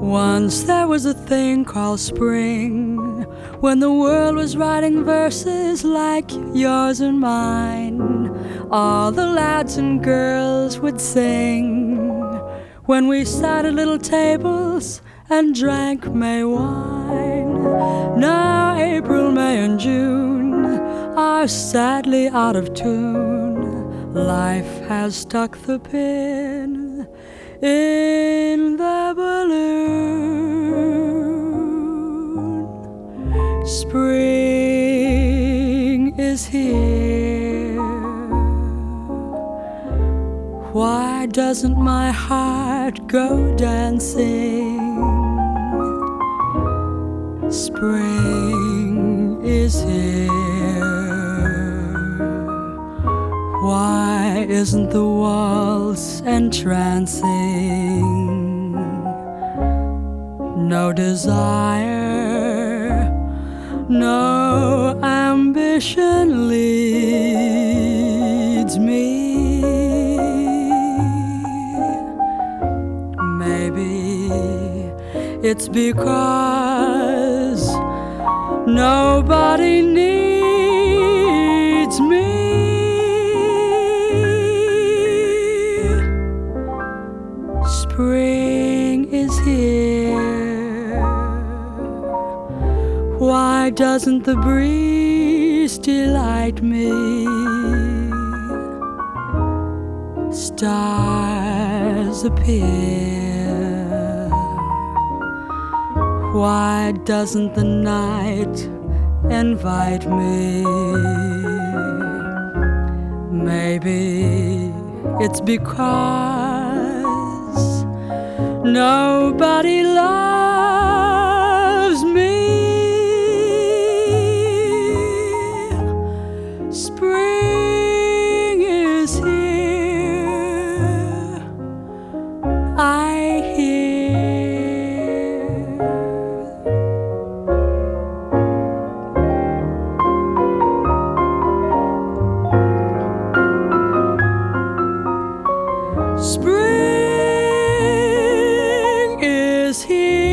Once there was a thing called spring, when the world was writing verses like yours and mine. All the lads and girls would sing when we sat at little tables and drank May wine. Now April, May and June are sadly out of tune. Life has stuck the pin in the balloon. Spring is here. Why doesn't my heart go dancing? Spring is here. Why isn't the waltz entrancing? No desire, no ambition leads me. Maybe it's because nobody needs me. Spring is here. Why doesn't the breeze delight me? Stars appear. Why doesn't the night invite me? Maybe it's because nobody loves me. Spring is here. I hear. Spring is here.